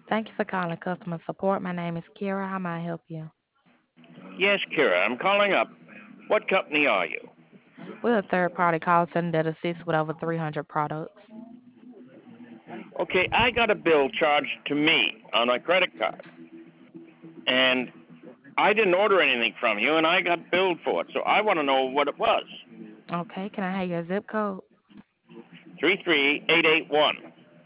Thank you for calling customer support. My name is Kira. How may I help you? Yes, Kira, I'm calling up. What company are you? We're a third-party call center that assists with over 300 products. Okay, I got a bill charged to me on my credit card, and I didn't order anything from you, and I got billed for it. So I want to know what it was. Okay, can I have your zip code? 33881.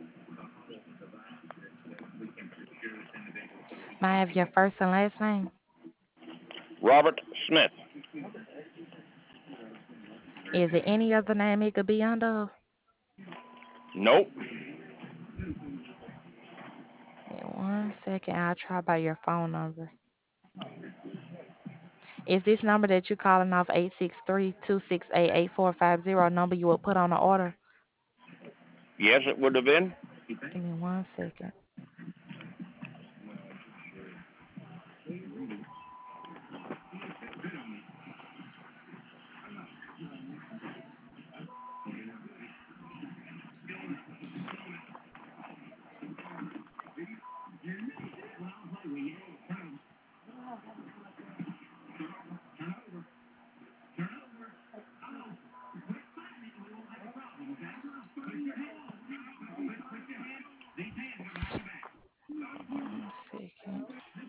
May I have your first and last name? Robert Smith. Is it any other name it could be under? Nope. Yeah, 1 second, I'll try by your phone number. Is this number that you're calling off 863-268-8450 number you would put on the order? Yes, it would have been. Give me 1 second. One second.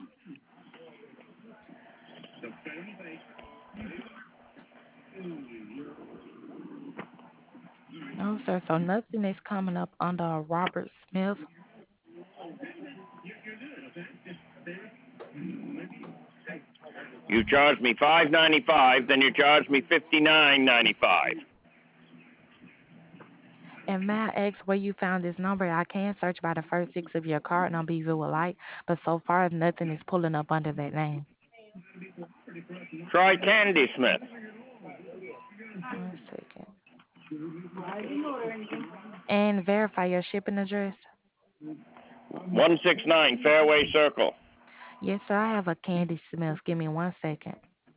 No, sir. So nothing is coming up under Robert Smith. You charged me $5.95, then you charged me $59.95. And may I ask where you found this number? I can search by the first six of your card number if you would like, but so far nothing is pulling up under that name. Try Candy Smith. 1 second. And verify your shipping address. 169 Fairway Circle. Yes, sir. I have a Candy Smith. Give me 1 second.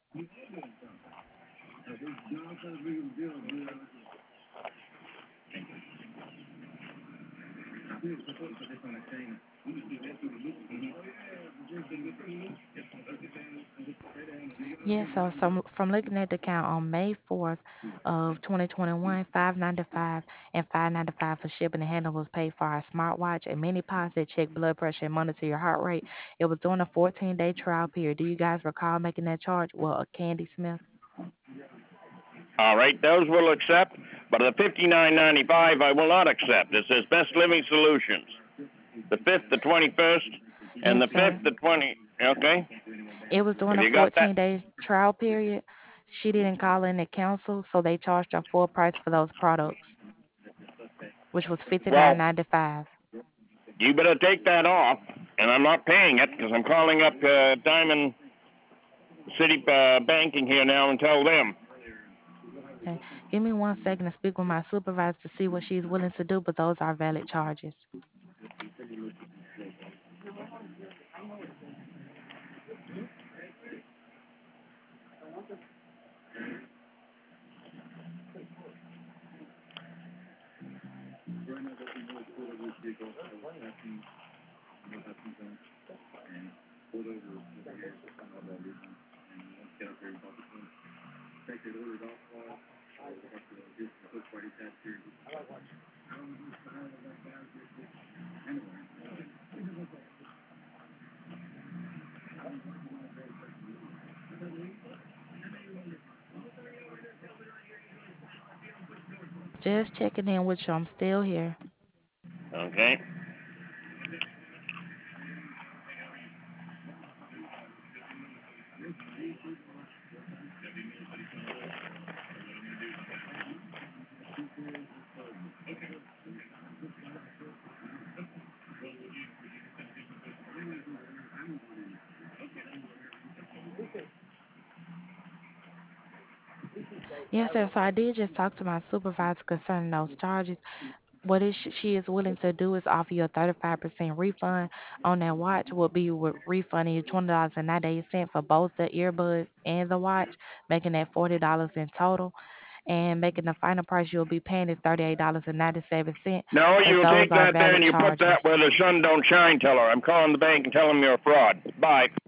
Yes, so from looking at the count on May 4th of 2021, 595 and 595 for shipping and handling was paid for our smartwatch and mini pods that check blood pressure and monitor your heart rate. It was during a 14-day trial period. Do you guys recall making that charge? Well, a Candy Smith. All right, those will accept, but the $59.95 I will not accept. It says Best Living Solutions. The 5th, the 21st, and Yes, the 5th, sir. the 20. Okay, It was during have a you got that? 14-day trial period. She didn't call in to cancel, so they charged her full price for those products, which was fifty nine Well, ninety five. you better take that off, and I'm not paying it because I'm calling up Diamond City Banking here now and tell them. Okay. Give me 1 second to speak with my supervisor to see what she's willing to do, but those are valid charges. Just checking in with you. I'm still here. Okay. Yes, sir. So I did just talk to my supervisor concerning those charges. What she is willing to do is offer you a 35% refund on that watch. Will be refunding you $20.98 for both the earbuds and the watch, making that $40 in total. and making the final price you'll be paying is $38.97, No, as you those take are that there valid and you put that charges. where the sun don't shine, teller. I'm calling the bank and telling them you're a fraud. Bye.